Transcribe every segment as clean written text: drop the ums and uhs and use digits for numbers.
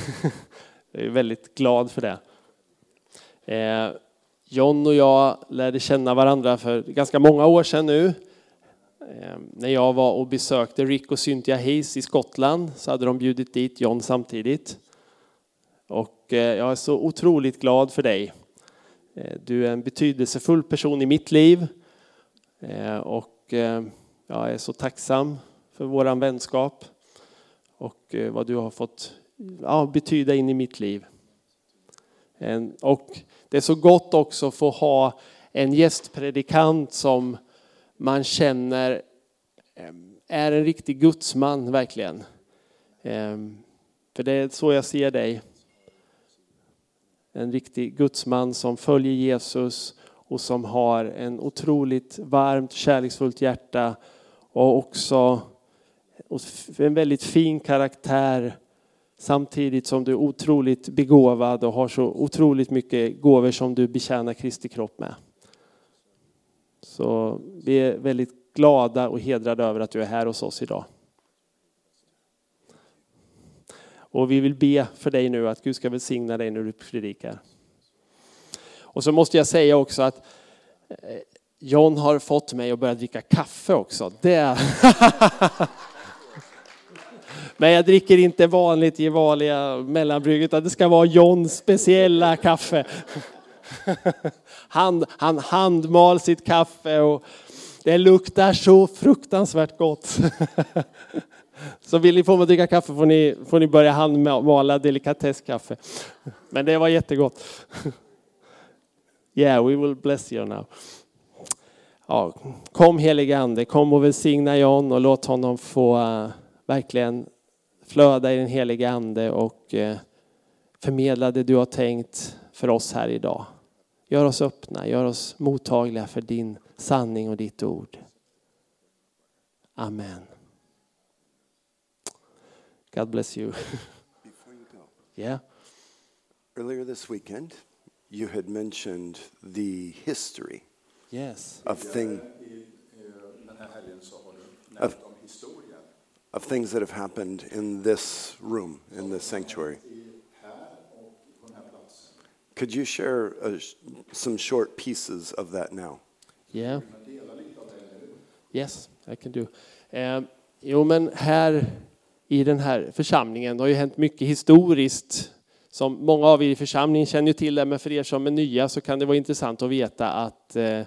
Jag är väldigt glad för det. John och jag lärde känna varandra för ganska många år sedan nu. När jag var och besökte Rick och Cynthia Hayes i Skottland så hade de bjudit dit John samtidigt. Och jag är så otroligt glad för dig. Du är en betydelsefull person i mitt liv. Och jag är så tacksam för våran vänskap. Och vad du har fått betyda in i mitt liv. Och det är så gott också att få ha en gästpredikant som man känner är en riktig gudsman verkligen. För det är så jag ser dig. En riktig gudsman som följer Jesus och som har en otroligt varmt, kärleksfullt hjärta och också en väldigt fin karaktär. Samtidigt som du är otroligt begåvad och har så otroligt mycket gåvor som du betjänar Kristi kropp med. Så vi är väldigt glada och hedrade över att du är här hos oss idag. Och vi vill be för dig nu att Gud ska välsigna dig när du predikar. Och så måste jag säga också att John har fått mig att börja dricka kaffe också. Det Men jag dricker inte vanliga mellanbrygg, utan det ska vara Johns speciella kaffe. Han handmal sitt kaffe och det luktar så fruktansvärt gott. Så vill ni få mig att dricka kaffe får ni börja handmala delikatesskaffe. Men det var jättegott. Yeah, we will bless you now. Ja, kom helige ande, kom och välsigna John och låt honom få verkligen flöda i den helige ande och förmedla det du har tänkt för oss här idag. Gör oss öppna, gör oss mottagliga för din sanning och ditt ord. Amen. God bless you. Before you go. Yeah. Earlier this weekend, you had mentioned the history Yes. of things that have happened in this room, in this sanctuary. Could you share some short pieces of that now? Yeah. Yes, I can do. Men här i den här församlingen det har ju hänt mycket historiskt. Som många av er i församlingen känner till det, men för er som är nya så kan det vara intressant att veta att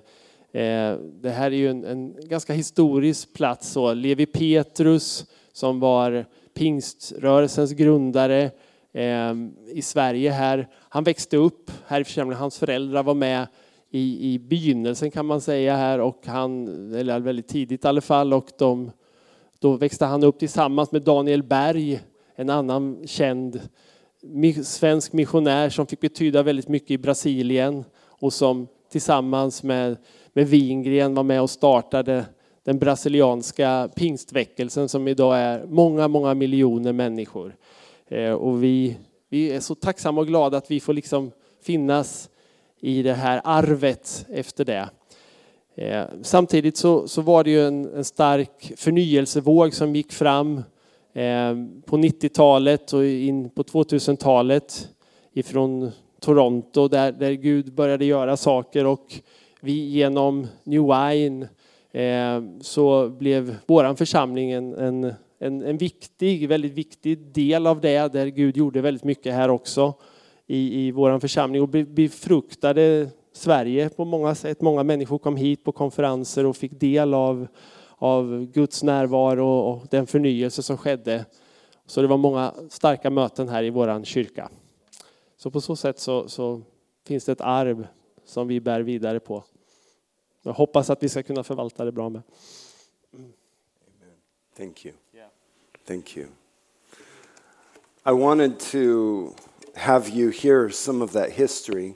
det här är ju en ganska historisk plats. Så Levi Petrus som var pingströrelsens grundare i Sverige här. Han växte upp här i församlingen. Hans föräldrar var med i begynnelsen kan man säga här. Och eller väldigt tidigt i alla fall. Och då växte han upp tillsammans med Daniel Berg. En annan känd svensk missionär som fick betyda väldigt mycket i Brasilien. Och som tillsammans med Wingren var med och startade den brasilianska pingstväckelsen som idag är många miljoner människor. Och vi är så tacksamma och glada att vi får liksom finnas i det här arvet efter det. Samtidigt så var det ju en stark förnyelsevåg som gick fram på 90-talet och in på 2000-talet ifrån Toronto där Gud började göra saker och vi genom New Wine så blev våran församling en väldigt viktig del av det där Gud gjorde väldigt mycket här också i våran församling och befruktade Sverige på många sätt. Många människor kom hit på konferenser och fick del av Guds närvaro och den förnyelse som skedde. Så det var många starka möten här i våran kyrka. Så på så sätt så finns det ett arv som vi bär vidare på. Jag hoppas att vi ska kunna förvalta det bra med. Amen. Thank you. Yeah. Thank you. I wanted to have you hear some of that history.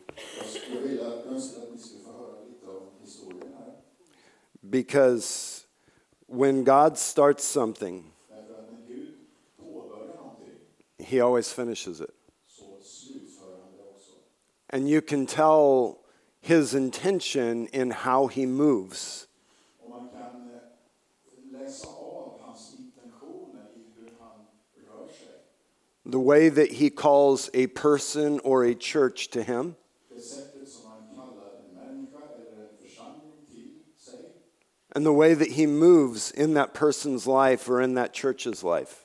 Because when God starts something, he always finishes it. And you can tell his intention in how he moves. The way that he calls a person or a church to him. And the way that he moves in that person's life or in that church's life.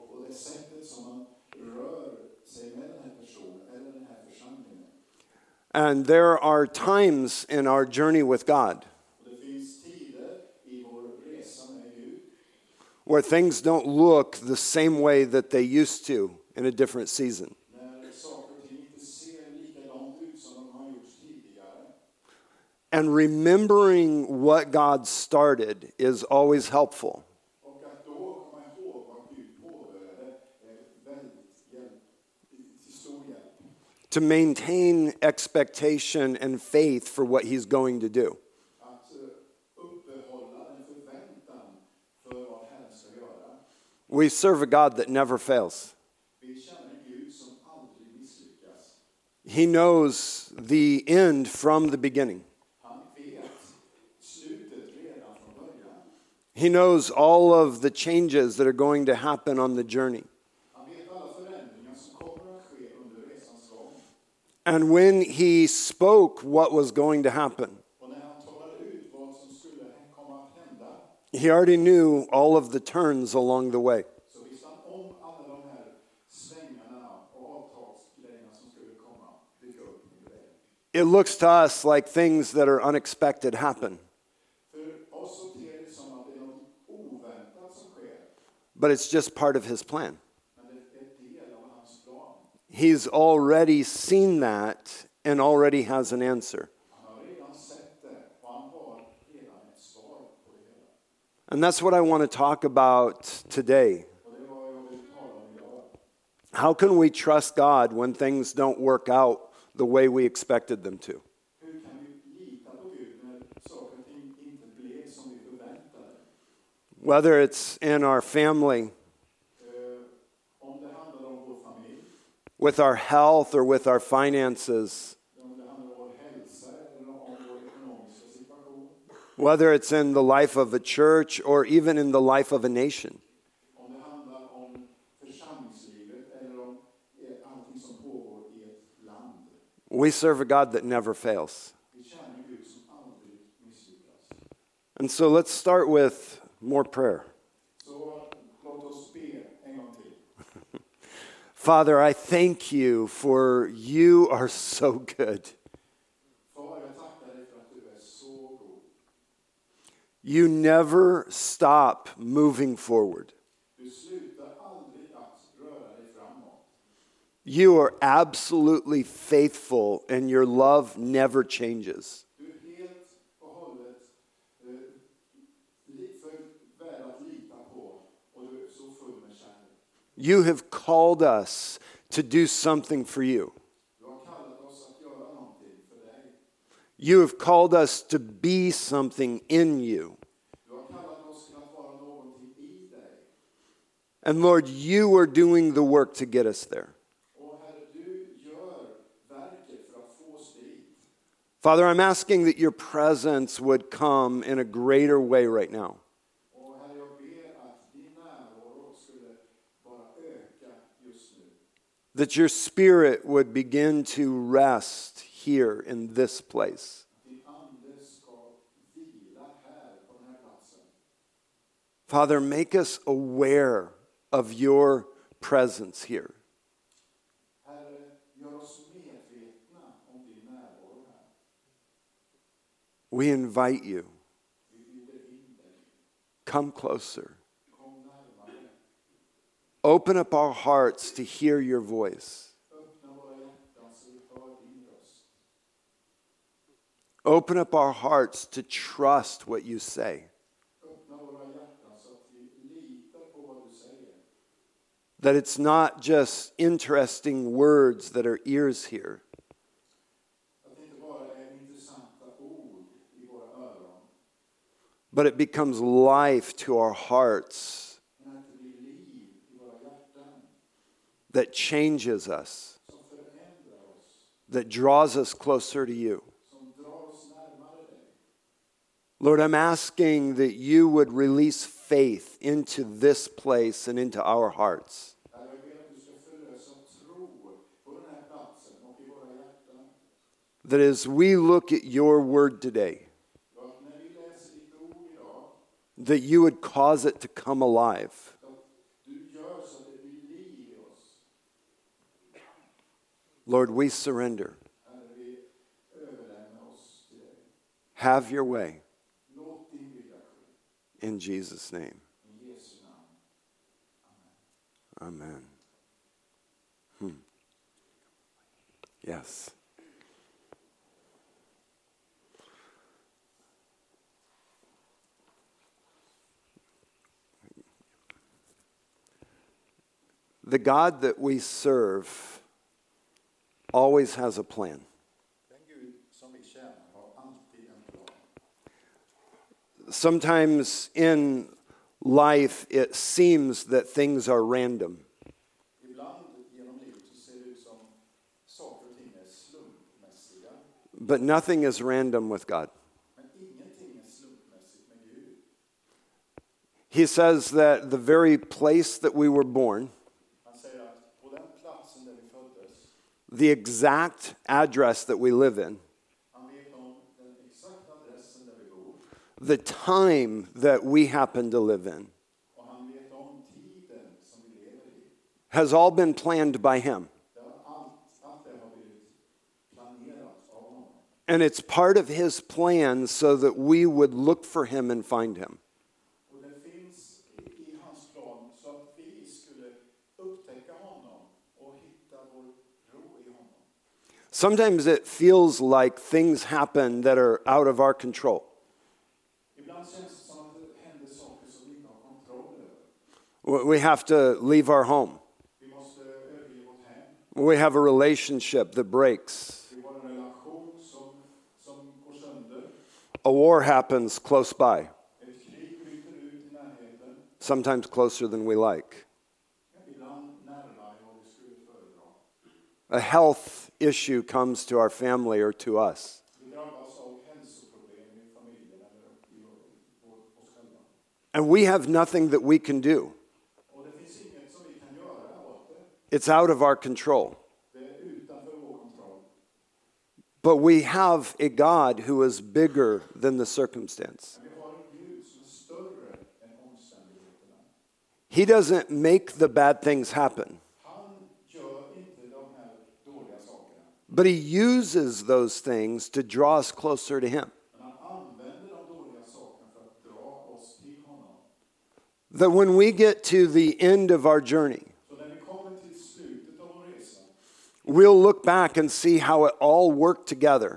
And there are times in our journey with God where things don't look the same way that they used to in a different season. And remembering what God started is always helpful. To maintain expectation and faith for what he's going to do. We serve a God that never fails. He knows the end from the beginning. He knows all of the changes that are going to happen on the journey. And when he spoke what was going to happen, he already knew all of the turns along the way. It looks to us like things that are unexpected happen. But it's just part of his plan. He's already seen that and already has an answer. And that's what I want to talk about today. How can we trust God when things don't work out the way we expected them to? Whether it's in our family, with our health, or with our finances. Whether it's in the life of a church or even in the life of a nation. We serve a God that never fails. And so let's start with more prayer. Father, I thank you for you are so good. You never stop moving forward. You are absolutely faithful and your love never changes. You have called us to do something for you. You have called us to be something in you. And Lord, you are doing the work to get us there. Father, I'm asking that your presence would come in a greater way right now. That your spirit would begin to rest here in this place. Father, make us aware of your presence here. We invite you. Come closer. Open up our hearts to hear your voice. Open up our hearts to trust what you say. That it's not just interesting words that our ears hear. But it becomes life to our hearts. That changes us, that draws us closer to you. Lord, I'm asking that you would release faith into this place and into our hearts. that as we look at your word today, that you would cause it to come alive. Lord, we surrender. Have your way. In Jesus' name. Amen. Yes. The God that we serve always has a plan. Sometimes in life it seems that things are random. But nothing is random with God. He says that the very place that we were born, the exact address that we live in, the time that we happen to live in, has all been planned by Him. And it's part of His plan so that we would look for Him and find Him. Sometimes it feels like things happen that are out of our control. We have to leave our home. We have a relationship that breaks. A war happens close by. Sometimes closer than we like. A health issue comes to our family or to us. And we have nothing that we can do. It's out of our control. But we have a God who is bigger than the circumstance. He doesn't make the bad things happen. But He uses those things to draw us closer to Him. That when we get to the end of our journey, we'll look back and see how it all worked together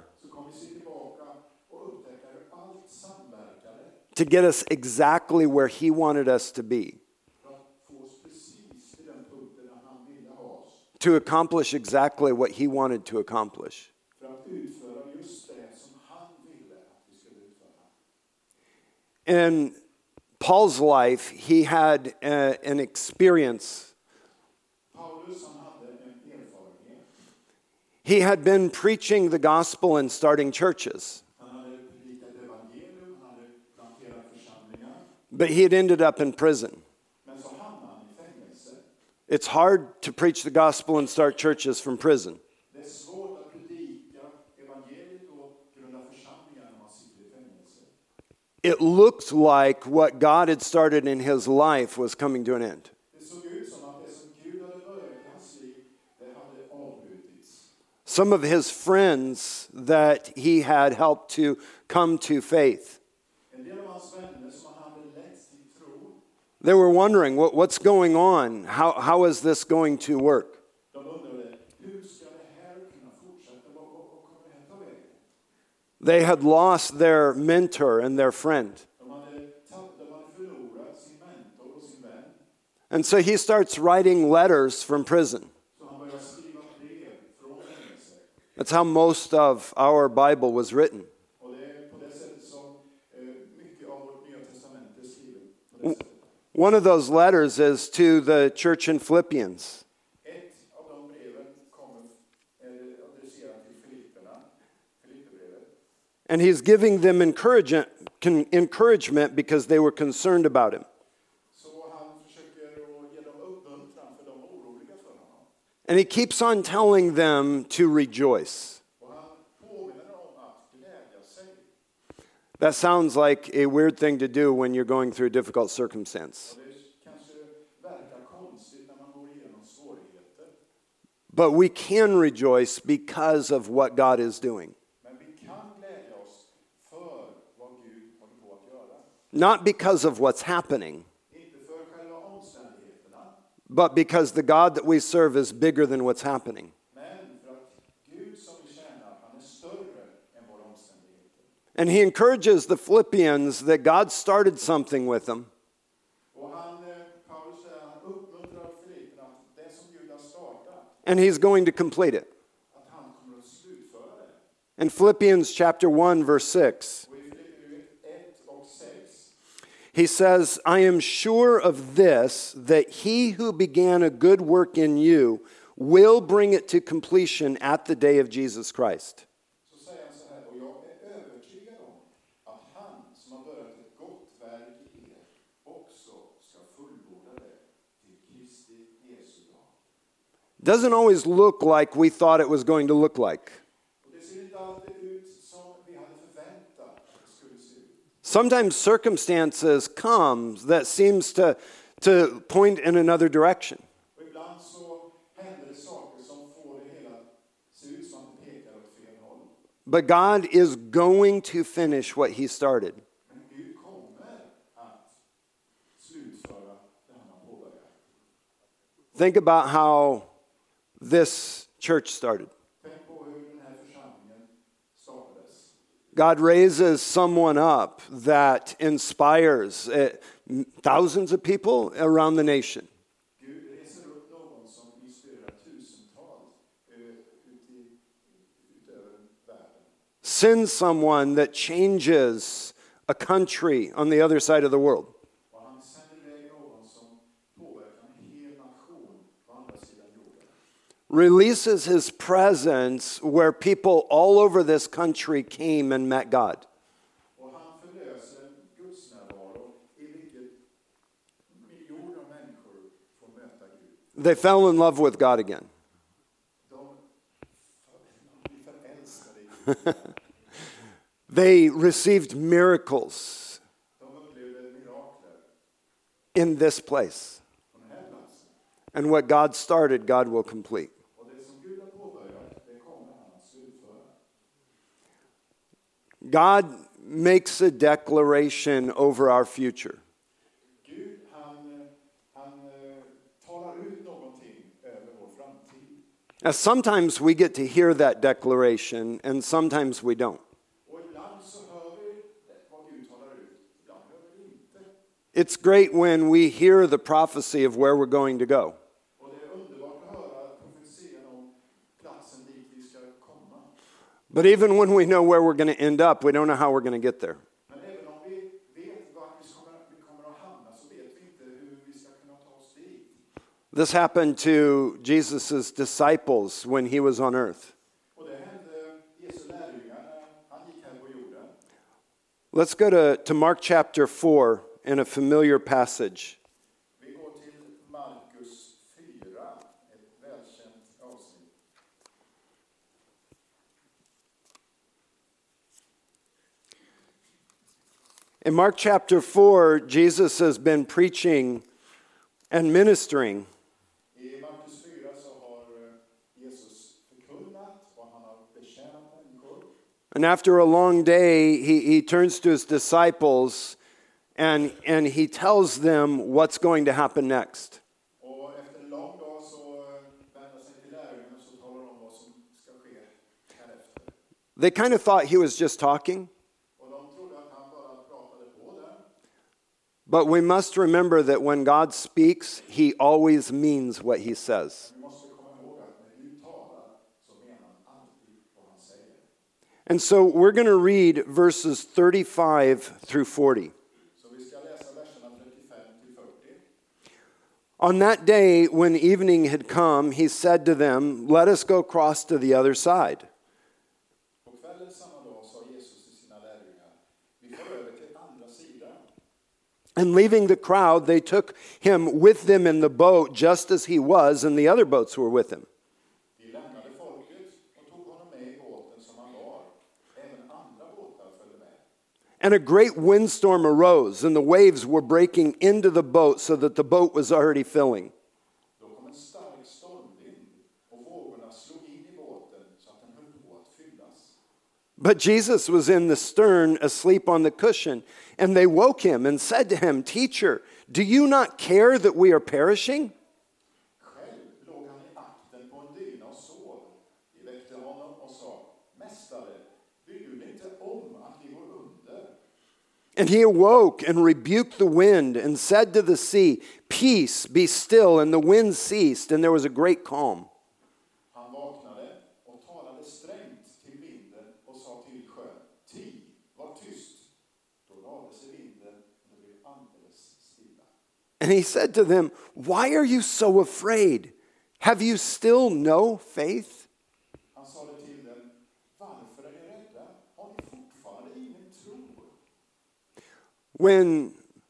to get us exactly where He wanted us to be. To accomplish exactly what He wanted to accomplish. In Paul's life, he had an experience. He had been preaching the gospel and starting churches. But he had ended up in prison. It's hard to preach the gospel and start churches from prison. It looked like what God had started in his life was coming to an end. Some of his friends that he had helped to come to faith, they were wondering, what's going on? How is this going to work? They had lost their mentor and their friend. And so he starts writing letters from prison. That's how most of our Bible was written. One of those letters is to the church in Philippians. And he's giving them encouragement because they were concerned about him. And he keeps on telling them to rejoice. That sounds like a weird thing to do when you're going through a difficult circumstance. But we can rejoice because of what God is doing. Not because of what's happening, but because the God that we serve is bigger than what's happening. And he encourages the Philippians that God started something with them. And he's going to complete it. In Philippians chapter 1, verse 6, he says, I am sure of this, that he who began a good work in you will bring it to completion at the day of Jesus Christ. Doesn't always look like we thought it was going to look like. Sometimes circumstances come that seems to point in another direction. But God is going to finish what he started. Think about how this church started. God raises someone up that inspires thousands of people around the nation. Sends someone that changes a country on the other side of the world. Releases his presence where people all over this country came and met God. They fell in love with God again. They received miracles in this place. And what God started, God will complete. God makes a declaration over our future. Now, sometimes we get to hear that declaration, and sometimes we don't. It's great when we hear the prophecy of where we're going to go. But even when we know where we're going to end up, we don't know how we're going to get there. This happened to Jesus' disciples when he was on earth. Let's go to Mark chapter 4 in a familiar passage. In Mark chapter 4, Jesus has been preaching and ministering. And after a long day, he turns to his disciples and he tells them what's going to happen next. They kind of thought he was just talking. But we must remember that when God speaks, he always means what he says. And so we're going to read verses 35 through 40. On that day, when evening had come, he said to them, "Let us go across to the other side." And leaving the crowd, they took him with them in the boat just as he was, and the other boats were with him. And a great windstorm arose, and the waves were breaking into the boat so that the boat was already filling. Då kom en stark stormvind och vågorna slog in i båten så att den höll på att fyllas. But Jesus was in the stern, asleep on the cushion, and they woke him and said to him, "Teacher, do you not care that we are perishing?" Själv låg han i akten på en dyna och sov. De väckte honom och sa, Mästare, bryr du dig inte om att vi går under? And he awoke and rebuked the wind and said to the sea, "Peace, be still." And the wind ceased, and there was a great calm. Han vaknade och talade strängt till vinden och sa till sjön, Tig, var tyst. Då lade sig vinden och det blev alldeles stilla. And he said to them, "Why are you so afraid? Have you still no faith?" Han sade till dem, varför är ni rädda? Har ni fortfarande ingen tro? When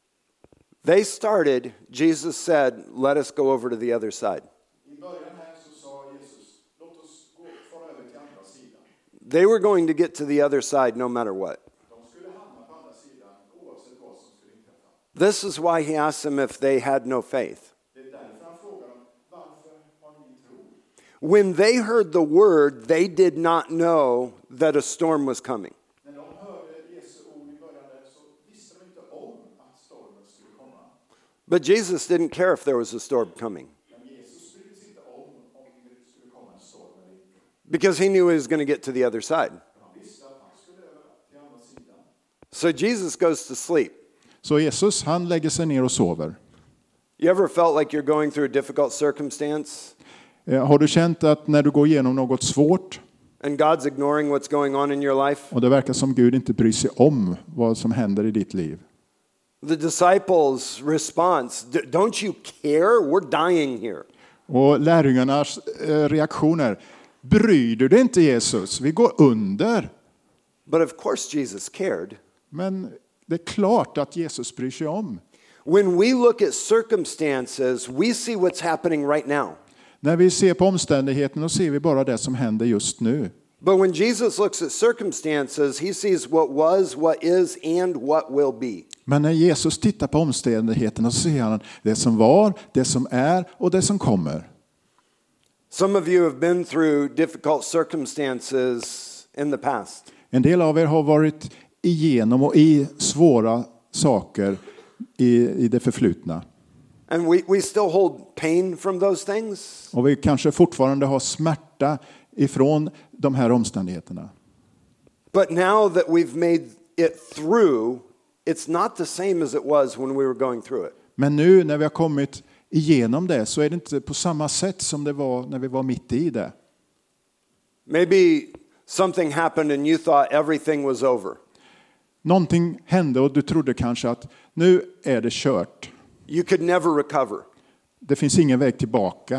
they started, Jesus said, "Let us go over to the other side." I början här så sa Jesus, låt oss fara över till andra sidan. They were going to get to the other side no matter what. De skulle hamna på andra sidan oavsett vad som skulle inträffa. This is why he asked them if they had no faith. Det är därför han frågar dem, varför har ni ingen tro? When they heard the word, they did not know that a storm was coming. När de hörde Jesu ord i början där så visste de inte om att stormen skulle komma. But Jesus didn't care if there was a storm coming Men Jesus brydde sig inte om det skulle komma en storm eller inte. because he knew he was going to get to the other side. Men han visste att han skulle över till andra sidan. So Jesus goes to sleep. Så Jesus, han lägger sig ner och sover. You ever felt like you're going through a difficult circumstance Har du känt att när du går igenom något svårt and God's ignoring what's going on in your life? och det verkar som Gud inte bryr sig om vad som händer i ditt liv? The disciples' response, "Don't you care? We're dying here." Och lärjungarnas reaktioner, bryr du dig inte Jesus? Vi går under. But of course Jesus cared. Men det är klart att Jesus bryr sig om. When we look at circumstances, we see what's happening right now. När vi ser på omständigheterna så ser vi bara det som händer just nu. But when Jesus looks at circumstances, he sees what was, what is, and what will be. Men när Jesus tittar på omständigheterna så ser han det som var, det som är och det som kommer. Some of you have been through difficult circumstances in the past. En del av er har varit igenom och i svåra saker i det förflutna. And we still hold pain from those things. Och vi kanske fortfarande har smärta ifrån de här omständigheterna. But now that we've made it through, it's not the same as it was when we were going through it. Men nu när vi har kommit igenom det så är det inte på samma sätt som det var när vi var mitt i det. Maybe something happened and you thought everything was over. Någonting hände och du trodde kanske att nu är det kört. You could never recover. Det finns ingen väg tillbaka.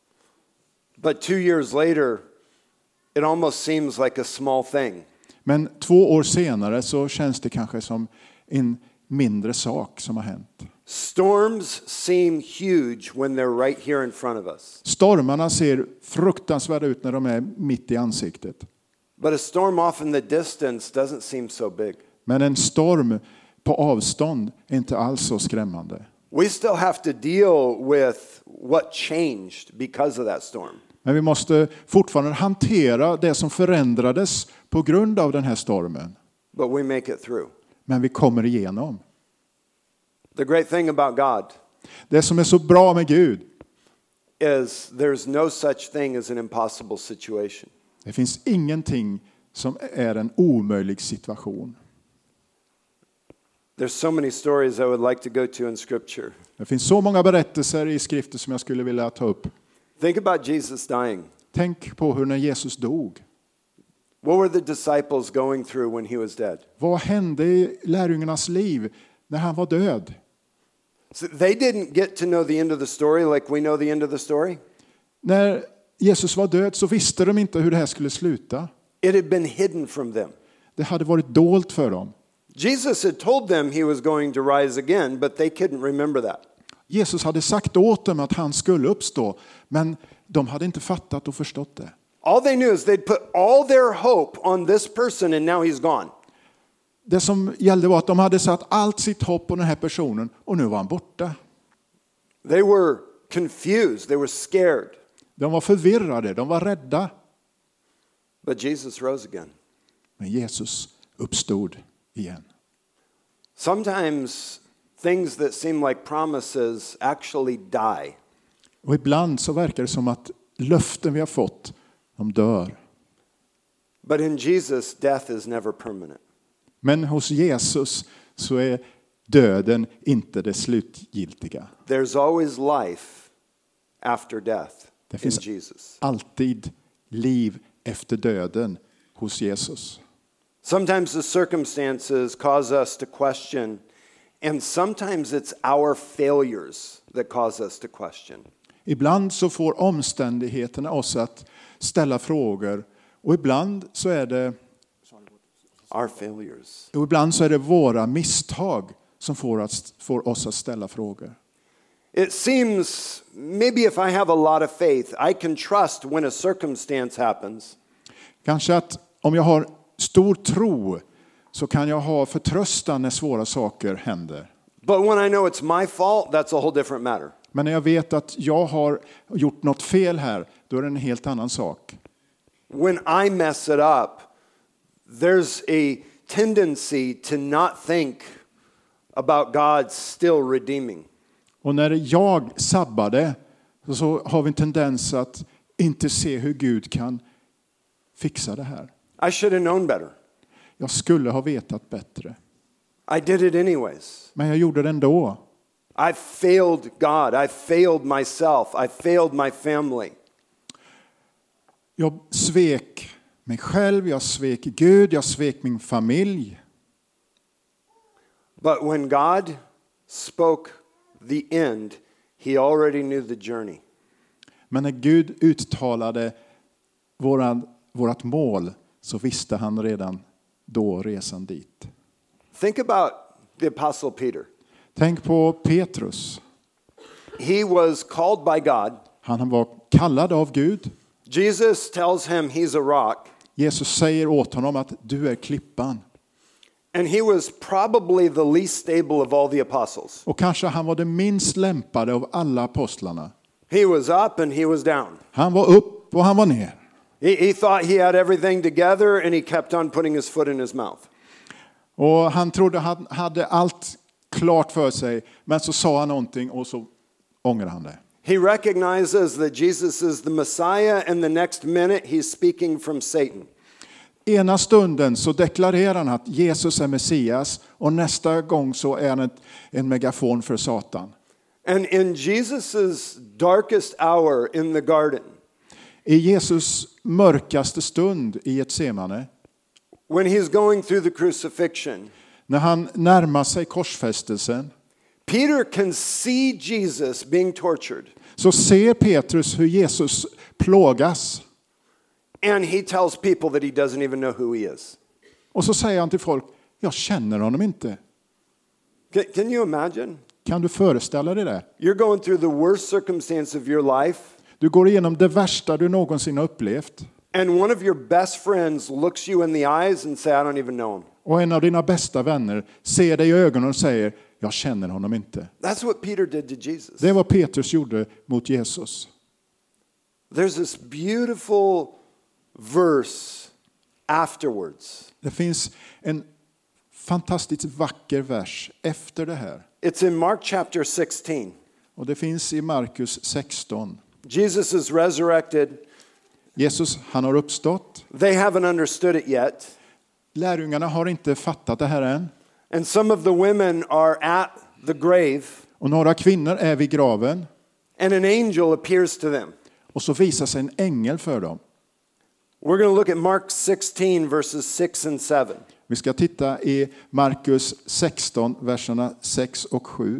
But 2 years later, it almost seems like a small thing. Men 2 år senare så känns det kanske som en mindre sak som har hänt. Storms seem huge when they're right here in front of us. Stormarna ser fruktansvärda ut när de är mitt i ansiktet. But a storm off in the distance doesn't seem so big. Men en storm på avstånd är inte alls så skrämmande. We still have to deal with what changed because of that storm. Men vi måste fortfarande hantera det som förändrades på grund av den här stormen. But we make it through. Men vi kommer igenom. The great thing about God Det som är så bra med Gud is there's no such thing as an impossible situation. Det finns ingenting som är en omöjlig situation. There's so many stories I would like to go to in scripture. Det finns så många berättelser i skriften som jag skulle vilja ta upp. Think about Jesus dying. Tänk på hur när Jesus dog. What were the disciples going through when he was dead? Vad hände i lärjungarnas liv när han var död? So they didn't get to know the end of the story like we know the end of the story. När Jesus var död så visste de inte hur det här skulle sluta. It had been hidden from them. Det hade varit dolt för dem. Jesus had told them he was going to rise again, but they couldn't remember that. Jesus hade sagt åt dem att han skulle uppstå, men de hade inte fattat och förstått det. All they knew is they'd put all their hope on this person and now he's gone. det som gällde var att de hade satt allt sitt hopp på den här personen och nu var han borta. They were confused. They were scared. De var förvirrade, de var rädda. But Jesus rose again. Men Jesus uppstod igen. Sometimes things that seem like promises actually die. Och ibland så verkar det som att löften vi har fått, de dör. But in Jesus, death is never permanent. Men hos Jesus så är döden inte det slutgiltiga. There's always life after death Det in finns Jesus. alltid liv efter döden hos Jesus. Sometimes the circumstances cause us to question, and sometimes it's our failures that cause us to question. Ibland så får omständigheterna oss att ställa frågor och ibland så är det Our failures. våra misstag som får oss att ställa frågor. It seems maybe if I have a lot of faith, I can trust when a circumstance happens. Kanske att om jag har stor tro så kan jag ha förtröstan när svåra saker händer. But when I know it's my fault, that's a whole different matter. Men när jag vet att jag har gjort något fel här, då är det en helt annan sak. When I mess it up, there's a tendency to not think about God still redeeming. Och när jag sabbar det så har vi en tendens att inte se hur Gud kan fixa det här. I should have known better. Jag skulle ha vetat bättre. I did it anyways. Men jag gjorde det ändå. I failed God. I failed myself. I failed my family. Jag svek mig själv, jag svek Gud, jag svek min familj. But when God spoke the end, he already knew the journey. Men när Gud uttalade vårat mål så visste han redan då resan dit. Think about the Apostle Peter. Tänk på Petrus. He was called by God. Han var kallad av Gud. Jesus tells him he's a rock. Jesus säger åt honom att du är klippan. And he was probably the least stable of all the apostles. Och kanske han var den minst lämpade av alla apostlarna. He was up and he was down. Han var upp och han var ner. He thought he had everything together and he kept on putting his foot in his mouth. Och han trodde han hade allt klart för sig, men så sa han någonting och så ångrade han det. He recognizes that Jesus is the Messiah and the next minute he's speaking from Satan. Ena stunden så deklarerar han att Jesus är Messias och nästa gång så är han en megafon för Satan. And in Jesus's darkest hour in the garden, I Jesus mörkaste stund i Getsemane, when he's going through the crucifixion, när han närmar sig korsfästelsen, Peter can see Jesus being tortured. så ser Petrus hur Jesus plågas. And he tells people that he doesn't even know who he is. Och så säger han till folk, jag känner honom inte. Can you imagine? Kan du föreställa dig det? You're going through the worst circumstance of your life. Du går igenom det värsta du någonsin har upplevt. And one of your best friends looks you in the eyes and say, I don't even know him. Och en av dina bästa vänner ser dig i ögonen och säger, jag känner honom inte. That's what Peter did to Jesus. Det är vad Petrus gjorde mot Jesus. There's this beautiful verse afterwards. Det finns en fantastiskt vacker vers efter det här. It's in Mark chapter 16. Och det finns i Markus 16. Jesus is resurrected. Jesus, han har uppstått. They haven't understood it yet. Lärjungarna har inte fattat det här än. And some of the women are at the grave. Och några kvinnor är vid graven. And an angel appears to them. Och så visar sig en ängel för dem. We're going to look at Mark 16 verses 6 and 7. Vi ska titta i Markus 16, verserna 6 och 7.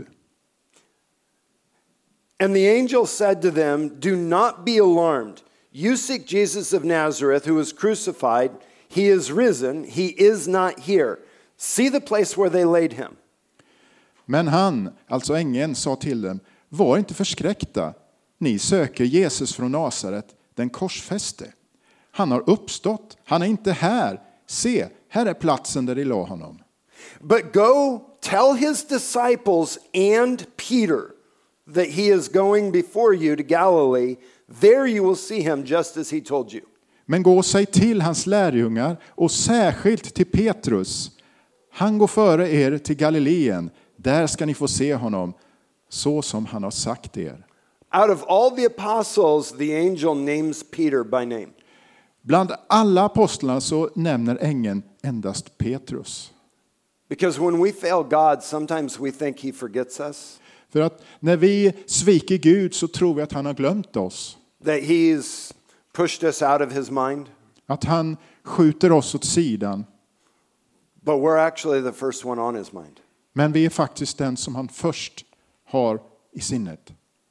And the angel said to them, do not be alarmed. You seek Jesus of Nazareth, who was crucified. He is risen. He is not here. See the place where they laid him. Men han, alltså ängeln, sa till dem, var inte förskräckta. Ni söker Jesus från Nasaret, den korsfäste. Han har uppstått. Han är inte här. Se, här är platsen där de la honom. But go tell his disciples and Peter that he is going before you to Galilee. There you will see him just as he told you. Men gå och säg till hans lärjungar och särskilt till Petrus. Han går före er till Galileen. Där ska ni få se honom så som han har sagt er. Out of all the apostles, the angel names Peter by name. Bland alla apostlarna så nämner ängeln endast Petrus. Because when we fail God, sometimes we think he forgets us. För att när vi sviker Gud så tror vi att han har glömt oss. That he's pushed us out of his mind. Att han skjuter oss åt sidan. But we're actually the first one on his mind. Men vi är faktiskt den som han först har i sinnet.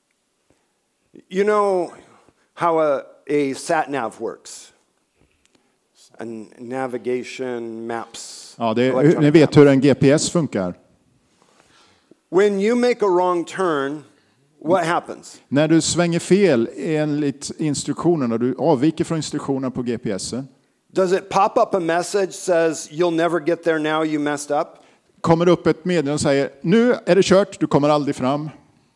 You know how a sat nav works? And navigation maps. Ja, ni vet hur en GPS funkar. When you make a wrong turn, what happens? När du svänger fel enligt instruktionerna, du avviker från instruktionerna på GPSen. Does it pop up a message says you'll never get there now, you messed up? Kommer det upp ett meddelande och säger nu är det kört, du kommer aldrig fram?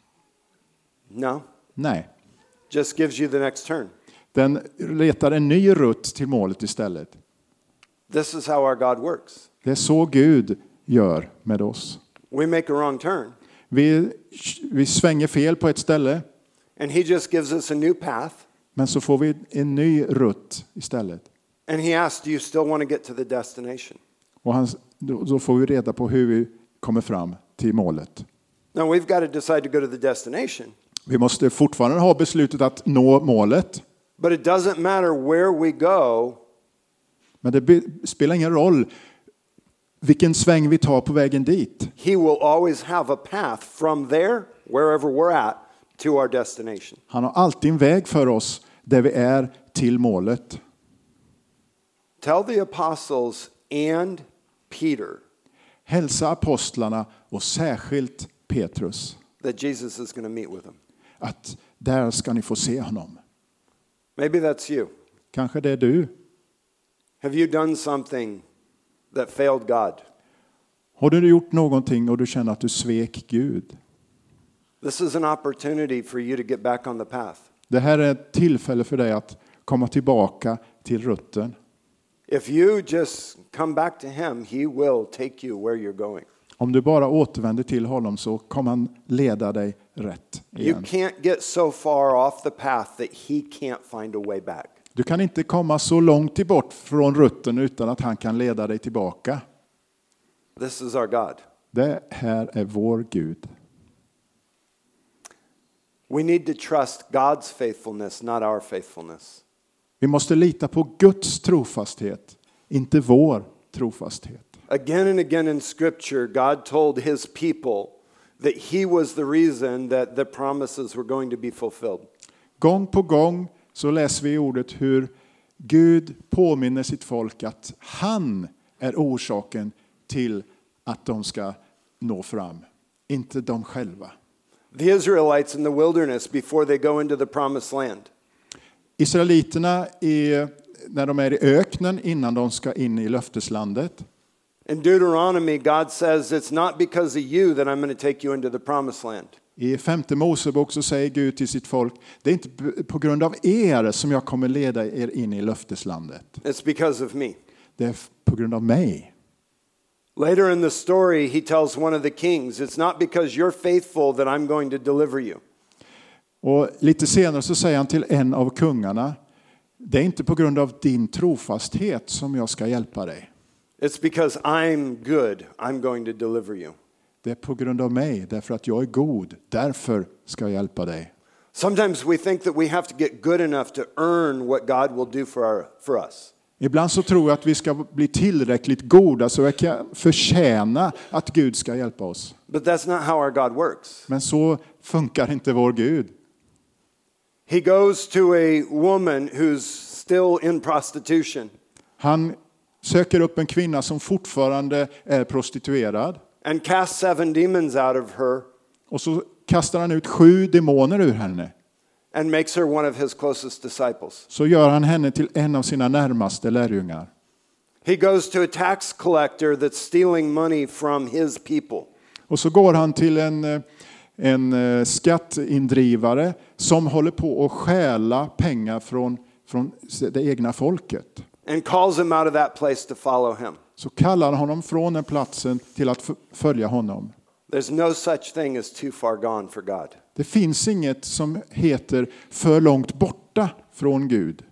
No. Nej. Just gives you the next turn. Den letar en ny rutt till målet istället. This is how our God works. Det är så Gud gör med oss. We make a wrong turn. Vi svänger fel på ett ställe. And he just gives us a new path. Men så får vi en ny rutt istället. And he asks, do you still want to get to the destination? Och då får vi reda på hur vi kommer fram till målet. Now we've got to decide to go to the destination. Vi måste fortfarande ha beslutet att nå målet. But it doesn't matter where we go. Men det spelar ingen roll vilken sväng vi tar på vägen dit. He will always have a path from there, wherever we're at, to our destination. Han har alltid en väg för oss där vi är till målet. Tell the apostles and Peter Hälsa apostlarna och särskilt Petrus that Jesus is going to meet with them. att där ska ni få se honom. Maybe that's you. Kanske det är du. Have you done something that failed God? Har du gjort någonting och du känner att du svek Gud? This is an opportunity for you to get back on the path. Det här är ett tillfälle för dig att komma tillbaka till rutten. If you just come back to him, he will take you where you're going. Om du bara återvänder till honom så kommer han leda dig rätt You igen. can't get so far off the path that he can't find a way back. Du kan inte komma så långt bort från rutten utan att han kan leda dig tillbaka. This is our God. Det här är vår Gud. We need to trust God's faithfulness, not our faithfulness. Vi måste lita på Guds trofasthet, inte vår trofasthet. Again and again in Scripture, God told his people that he was the reason that the promises were going to be fulfilled. Gång på gång så läser vi i ordet hur Gud påminner sitt folk att han är orsaken till att de ska nå fram, inte de själva. The Israelites in the wilderness before they go into the promised land. Israeliterna när de är i öknen innan de ska in i löfteslandet. In Deuteronomy, God says, it's not because of you that I'm going to take you into the promised land. I 5:e Mosebok så säger Gud till sitt folk, det är inte på grund av er som jag kommer leda er in i löfteslandet. It's because of me. Det är på grund av mig. Later in the story, he tells one of the kings, it's not because you're faithful that I'm going to deliver you. Och lite senare så säger han till en av kungarna, det är inte på grund av din trofasthet som jag ska hjälpa dig. It's because I'm good, I'm going to deliver you. Det är på grund av mig, därför att jag är god, därför ska jag hjälpa dig. Sometimes we think that we have to get good enough to earn what God will do for us. Ibland så tror jag att vi ska bli tillräckligt goda så vi kan förtjäna att Gud ska hjälpa oss. But that's not how our God works. Men så funkar inte vår Gud. He goes to a woman who's still in prostitution. Han söker upp en kvinna som fortfarande är prostituerad. And casts 7 demons out of her. Och så kastar han ut 7 demoner ur henne. And makes her one of his closest disciples. Så gör han henne till en av sina närmaste lärjungar. He goes to a tax collector that's stealing money from his people. Och så går han till en skatteindrivare som håller på att stjäla pengar från det egna folket. And calls him out of that place to follow him. Så kallar han honom från den platsen till att följa honom. There's no such thing as too far gone for God. Det finns inget som heter för långt borta från Gud.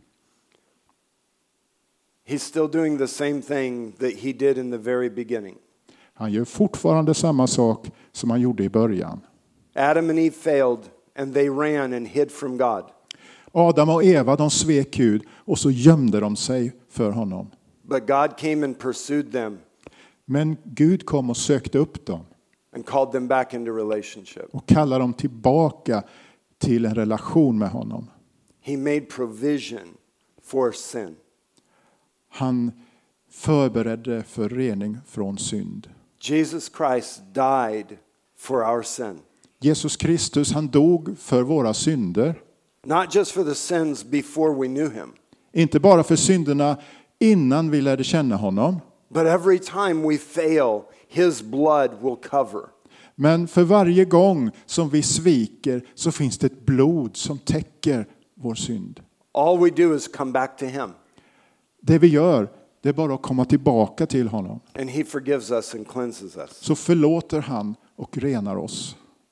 He's still doing the same thing that he did in the very beginning. Han gör fortfarande samma sak som han gjorde i början. Adam and Eve failed and they ran and hid from God. Adam och Eva, de svek Gud och så gömde de sig för honom. But God came and pursued them Men Gud kom och sökte upp dem and called them back into relationship. och kallade dem tillbaka till en relation med honom. He made provision for sin. Han förberedde för rening från synd. Jesus Christ died for our sin. Jesus Kristus, han dog för våra synder. Not just for the sins before we knew him, Inte bara för synderna innan vi lärde känna honom. but every time we fail, his blood will cover. Men för varje gång som vi sviker så finns det ett blod som täcker vår synd. All we do is come back to him, Det vi gör, det är bara att komma tillbaka till honom. and he forgives us and cleanses us. Så förlåter han och renar oss.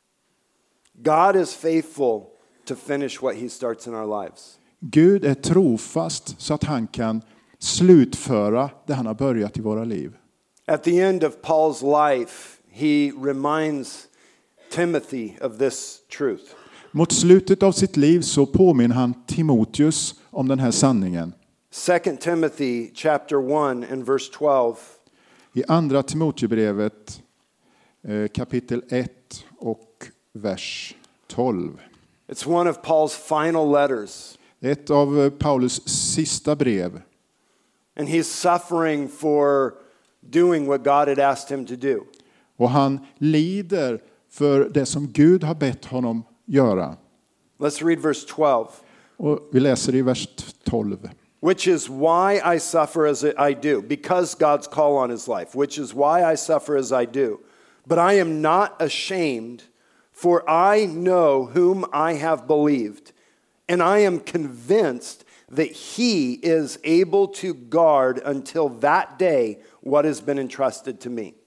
God is faithful to finish what he starts in our lives. Gud är trofast så att han kan slutföra det han har börjat i våra liv. At the end of Paul's life, he reminds Timothy of this truth. Mot slutet av sitt liv så påminner han Timoteus om den här sanningen. 2 Timothy chapter 1 and verse 12. I andra Timoteusbrevet kapitel 1 och vers 12. It's one of Paul's final letters. Ett av Paulus sista brev. And he's suffering for doing what God had asked him to do. Och han lider för det som Gud har bett honom göra. Let's read verse 12. Och vi läser i vers 12. Which is why I suffer as I do, because God's call on his life, which is why I suffer as I do. But I am not ashamed, for I know whom I have believed, and I am convinced that he is able to guard until that day what has been entrusted to me.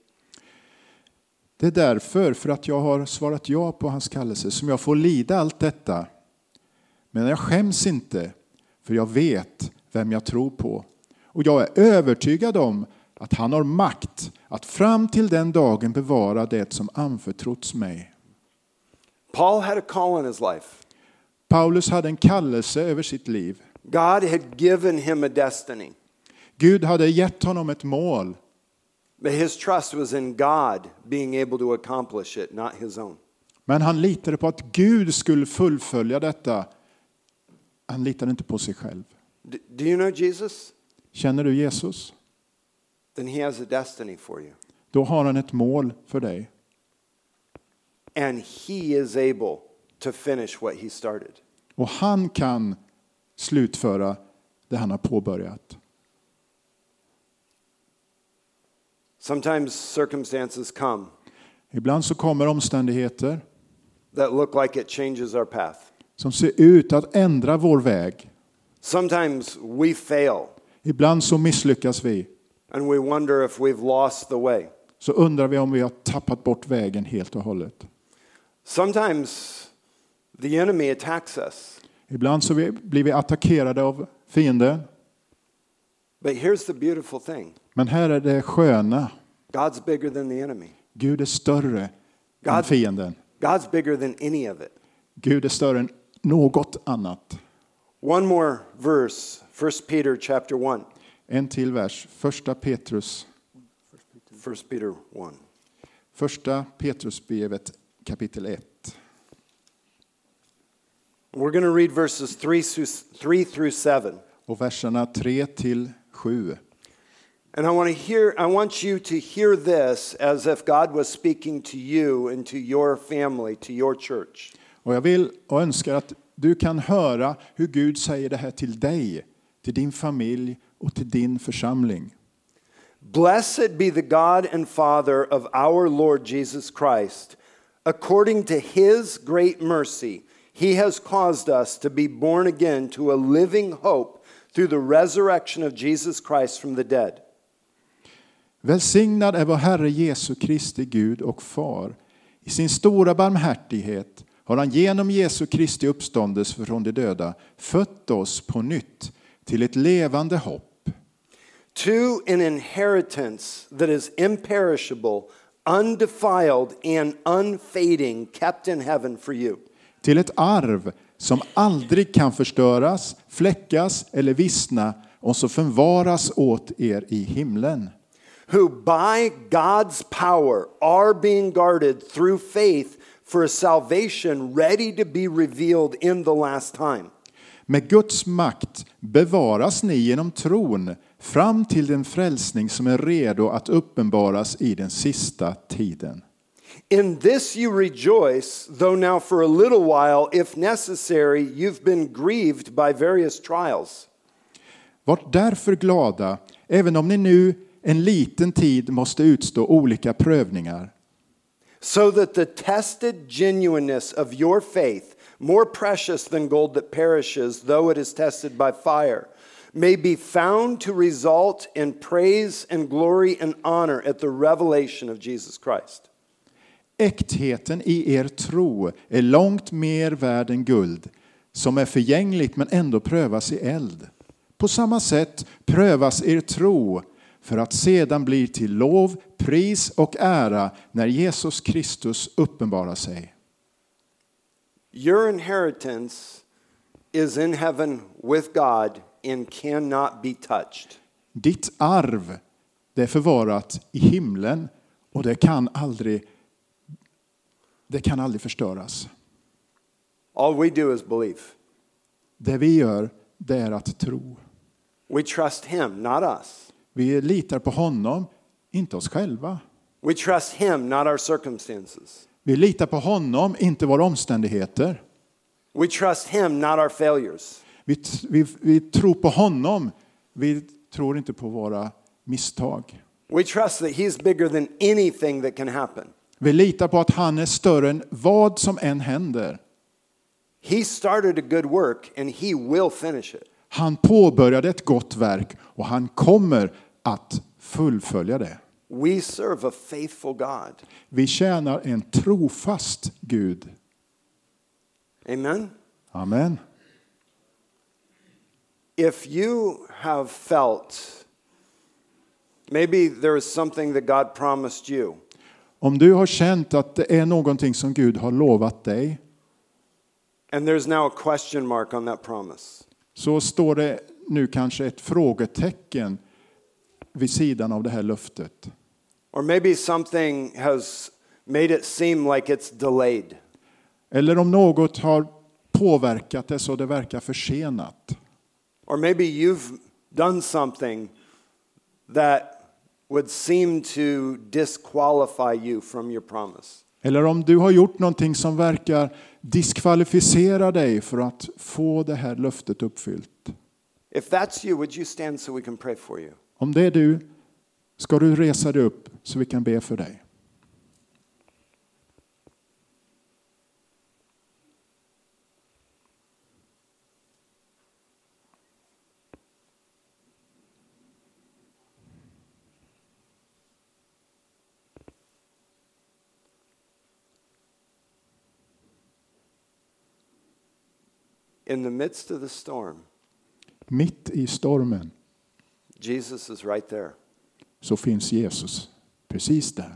Det är därför, för att jag har svarat ja på hans kallelse, som jag får lida allt detta. Men jag skäms inte, för jag vet vem jag tror på. Och jag är övertygad om att han har makt att fram till den dagen bevara det som anförtrotts mig. Paul had a call on his life. Paulus hade en kallelse över sitt liv. God had given him a destiny. Gud hade gett honom ett mål. But his trust was in God being able to accomplish it, not his own. Men han litade på att Gud skulle fullfölja detta. Han litade inte på sig själv. Do you know Jesus? Känner du Jesus? Then he has a destiny for you. Då har han ett mål för dig. And he is able to finish what he started. Och han kan slutföra det han har påbörjat. Sometimes circumstances come Ibland så kommer omständigheter that look like it changes our path. som ser ut att ändra vår väg. Sometimes we fail Ibland så misslyckas vi. and we wonder if we've lost the way. Så undrar vi om vi har tappat bort vägen helt och hållet. Sometimes the enemy attacks us. Ibland så blir vi attackerade av fienden. But here's the beautiful thing. Men här är det sköna. God's bigger than the enemy. Gud är större än fienden. God's bigger than any of it. Gud är större än något annat. One more verse, 1 Peter chapter 1. En till vers. Första Petrus 1 Peter 1. Första Petrusbrevet kapitel 1. We're going to read verses 3 through 7. Och verserna 3 till 7. And I want you to hear this as if God was speaking to you and to your family, to your church. Och jag vill och önskar att du kan höra hur Gud säger det här till dig, till din familj och till din församling. Blessed be the God and Father of our Lord Jesus Christ. According to his great mercy, he has caused us to be born again to a living hope through the resurrection of Jesus Christ from the dead. Välsignad är vår Herre Jesu Kristi Gud och Far. I sin stora barmhärtighet har han genom Jesu Kristi uppståndelse från de döda fött oss på nytt till ett levande hopp. To an inheritance that is imperishable, undefiled and unfading, kept in heaven for you. Till ett arv som aldrig kan förstöras, fläckas eller vissna och som förvaras åt er i himlen. Who by God's power are being guarded through faith for a salvation ready to be revealed in the last time. Med Guds makt bevaras ni genom tron fram till den frälsning som är redo att uppenbaras i den sista tiden. In this you rejoice, though now for a little while, if necessary, you've been grieved by various trials. Var därför glada, även om ni nu en liten tid måste utstå olika prövningar. So that the tested genuineness of your faith, more precious than gold that perishes, though it is tested by fire, may be found to result in praise and glory and honor at the revelation of Jesus Christ. Äktheten i er tro är långt mer värd än guld, som är förgängligt men ändå prövas i eld. På samma sätt prövas er tro för att sedan bli till lov, pris och ära när Jesus Kristus uppenbarar sig. Your inheritance is in heaven with God and cannot be touched. Ditt arv, det är förvarat i himlen och det kan aldrig förstöras. All we do is believe. Det vi gör, det är att tro. We trust him, not us. Vi litar på honom, inte oss själva. We trust him, not our circumstances. Vi litar på honom, inte våra omständigheter. We trust him, not our failures. Vi tror på honom, vi tror inte på våra misstag. We trust that he's bigger than anything that can happen. Vi litar på att han är större än vad som än händer. He started a good work and he will finish it. Han påbörjade ett gott verk och han kommer att fullfölja det. We serve a faithful God. Vi tjänar en trofast Gud. Amen. Amen. If you have felt maybe there is something that God promised you. Om du har känt att det är någonting som Gud har lovat dig, and there's now a question mark on that promise. Så står det nu kanske ett frågetecken vid sidan av det här löftet. Or maybe something has made it seem like it's delayed. Eller om något har påverkat det så det verkar försenat. Or maybe you've done something that would seem to disqualify you from your promise. Eller om du har gjort någonting som verkar diskvalificera dig för att få det här löftet uppfyllt. If that's you, would you stand so we can pray for you? Om det är du, ska du resa dig upp så vi kan be för dig. In the midst of the storm, Mitt i stormen Jesus is right there. så finns Jesus precis där.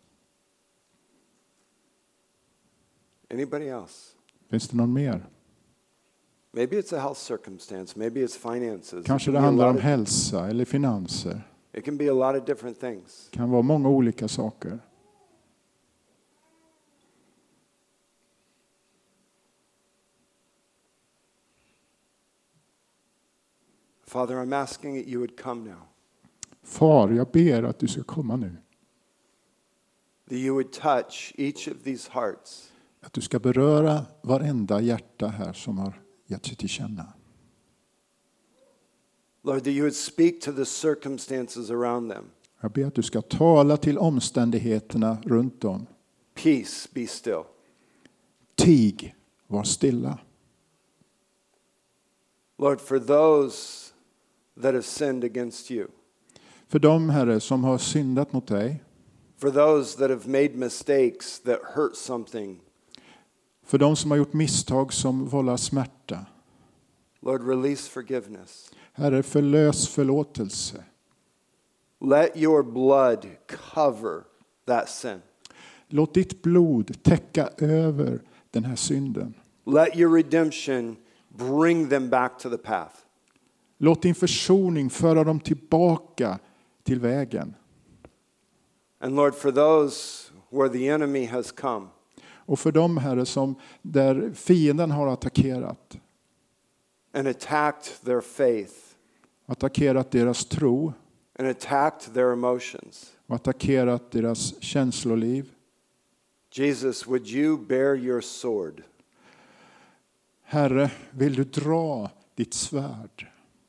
Anybody else? Finns det någon mer? Maybe it's a health circumstance. Maybe it's finances. Kanske det handlar om hälsa eller finanser. It can be a lot of different things. Det kan vara många olika saker. Father, I'm asking that you would come now. Far, jag ber att du ska komma nu. That you would touch each of these hearts. Att du ska beröra varenda hjärta här som har gett sig till känna. Lord, that you would speak to the circumstances around them. Jag ber att du ska tala till omständigheterna runt om. Peace, be still. Tig, var stilla. Lord, for those that have sinned against you, För de, Herre, som har syndat mot dig. for those that have made mistakes that hurt something, För de som har gjort misstag som vållar smärta. Lord, release forgiveness. Herre, förlös förlåtelse. Let your blood cover that sin. Låt ditt blod täcka över den här synden. Let your redemption bring them back to the path. Låt din försoning föra dem tillbaka till vägen. And Lord, for those where the enemy has come, Och för dem, Herre, som där fienden har attackerat. and attacked their faith, Attackerat deras tro. and attacked their emotions. Och attackerat deras känsloliv. Jesus, would you bear your sword Herre, vill du dra ditt svärd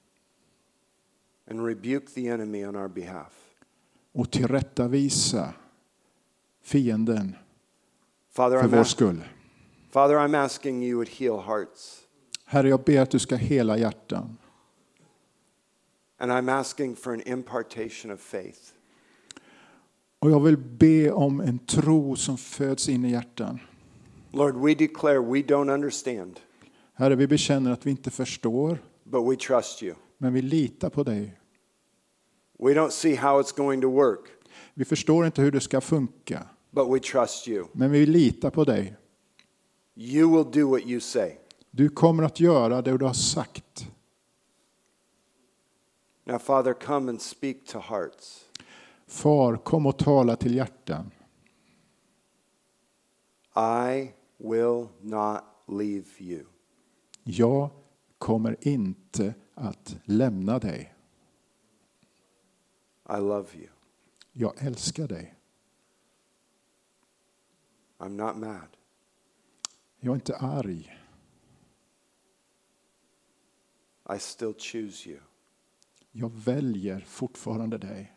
and rebuke the enemy on our behalf? och tillrättavisa fienden Father, för vår skull. Father, I'm asking you would heal hearts. Herre, jag ber att du ska hela hjärtan. And I'm asking for an impartation of faith. Och jag vill be om en tro som föds in i hjärtan. Lord, we declare we don't understand, Herre, vi bekänner att vi inte förstår, but we trust you. men vi litar på dig. We don't see how it's going to work, Vi förstår inte hur det ska funka, but we trust you. men vi litar på dig. You will do what you say. Du kommer att göra det du har sagt. Now, Father, come and speak to hearts. Far, kom och tala till hjärtan. I will not leave you. Jag kommer inte att lämna dig. I love you. Jag älskar dig. I'm not mad. Jag är inte arg. I still choose you. Jag väljer fortfarande dig.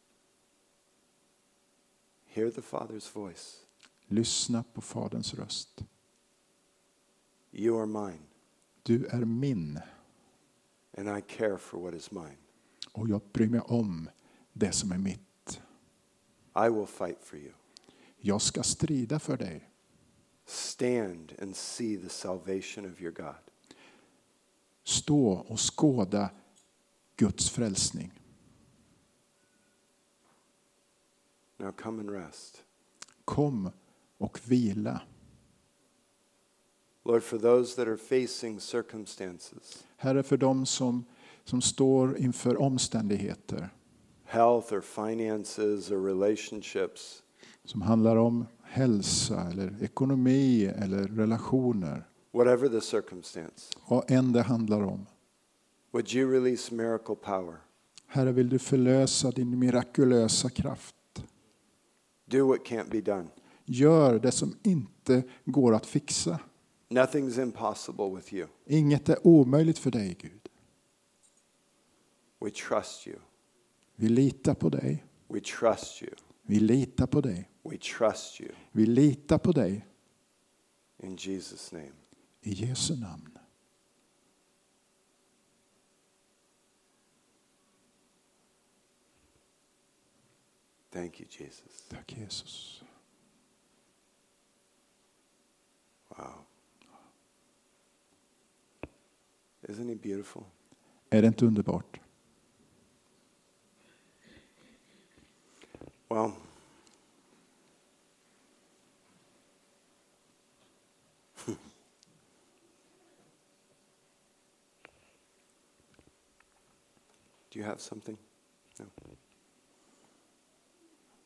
Hear the Father's voice. Lyssna på Faderns röst. You are mine, Du är min and I care for what is mine. och jag bryr mig om det som är mitt. I will fight for you. Jag ska strida för dig. Stand and see the salvation of your God. Stå och skåda Guds frälsning. Now come and rest. Kom och vila. Lord, for those that are facing circumstances, Herre, för dem som står inför omständigheter health or finances or relationships, som handlar om hälsa eller ekonomi eller relationer, whatever the circumstance, vad än det handlar om. would you release miracle power? Herre, vill du förlösa din mirakulösa kraft. Do what can't be done. Gör det som inte går att fixa. Nothing's impossible with you. Inget är omöjligt för dig, Gud. We trust you. Vi litar på dig. We trust you. Vi litar på dig. We trust you. Vi litar på dig. In Jesus' name. I Jesu namn. Thank you, Jesus. Tack Jesus. Wow. Isn't he beautiful? Är det inte underbart? Well, do you have something? No.